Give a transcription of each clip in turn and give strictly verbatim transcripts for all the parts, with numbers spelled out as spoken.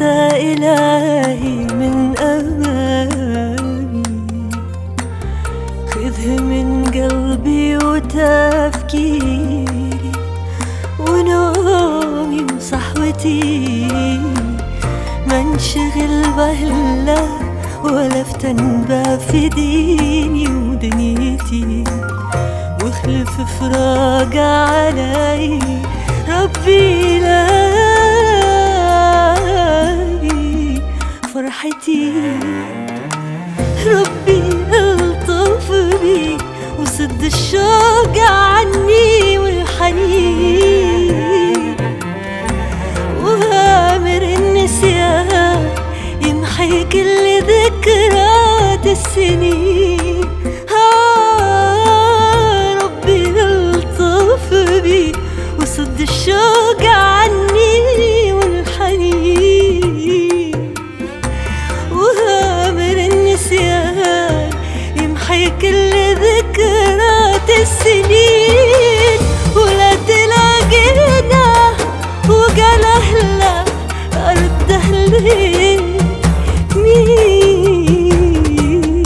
حتى إلهي من أمامي، خذه من قلبي وتفكيري ونومي وصحوتي، ما انشغل بهلا ولا افتن في ديني ودنيتي، واخلف فراق علي ربي لاي فرحتي. ربي الطف بي وسد الشوق عني والحنين، وامر النسيان يمحي كل ذكرات السنين. وصد الشوق عني والحنين، وهامر النسيان يمحي كل ذكرات السنين. ولا تلاقينا وقال أهلا أرده لي مين،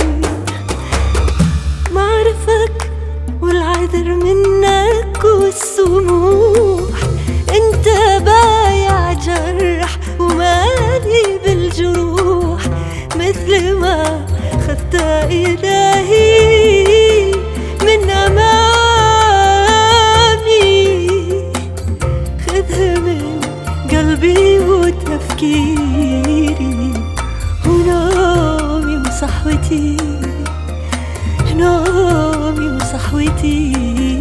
معرفك والعذر منك والسموح، انت بايع جرح ومالي بالجروح، مثل ما خذت إلهي من أمامي، خذه من قلبي وتفكيري ونومي وصحوتي، نومي وصحوتي.